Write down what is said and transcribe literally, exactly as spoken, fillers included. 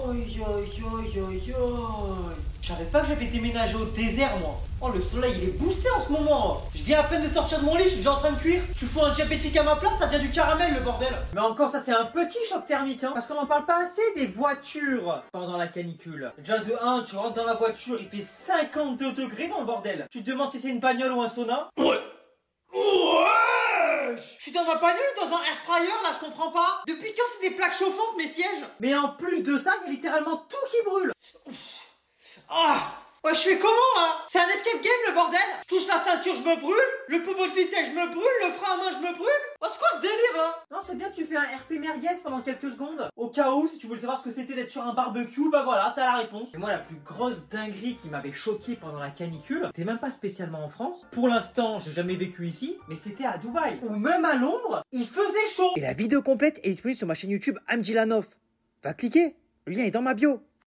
Aïe aïe aïe aïe aïe. Je savais pas que j'avais déménagé au désert moi. Oh le soleil il est boosté en ce moment. Je viens à peine de sortir de mon lit, je suis déjà en train de cuire. Tu fous un diabétique à ma place, ça devient du caramel le bordel. Mais encore ça c'est un petit choc thermique hein. Parce qu'on en parle pas assez des voitures pendant la canicule. Déjà de un, tu rentres dans la voiture, il fait cinquante-deux degrés dans le bordel. Tu te demandes si c'est une bagnole ou un sauna. Ouais. Ouais. Je suis dans ma bagnole ou dans un air fryer là, je comprends pas. Depuis quand c'est des plaques chauffantes mes sièges? Mais en plus de ça, il y a littéralement tout qui brûle. Ah. Ouais, je fais comment hein? C'est un escape game le bordel. Je touche la ceinture, je me brûle. Le pommeau de vitesse, je me brûle. Le frein à main, je me brûle. Oh, c'est quoi ce délire là? Non, c'est bien, tu fais un R P merguez pendant quelques secondes. Au cas où, si tu voulais savoir ce que c'était d'être sur un barbecue, bah voilà, t'as la réponse. Et moi, la plus grosse dinguerie qui m'avait choqué pendant la canicule, c'était même pas spécialement en France. Pour l'instant, j'ai jamais vécu ici, mais c'était à Dubaï. Où même à l'ombre, il faisait chaud. Et la vidéo complète est disponible sur ma chaîne YouTube Amjilanov. Va cliquer, le lien est dans ma bio.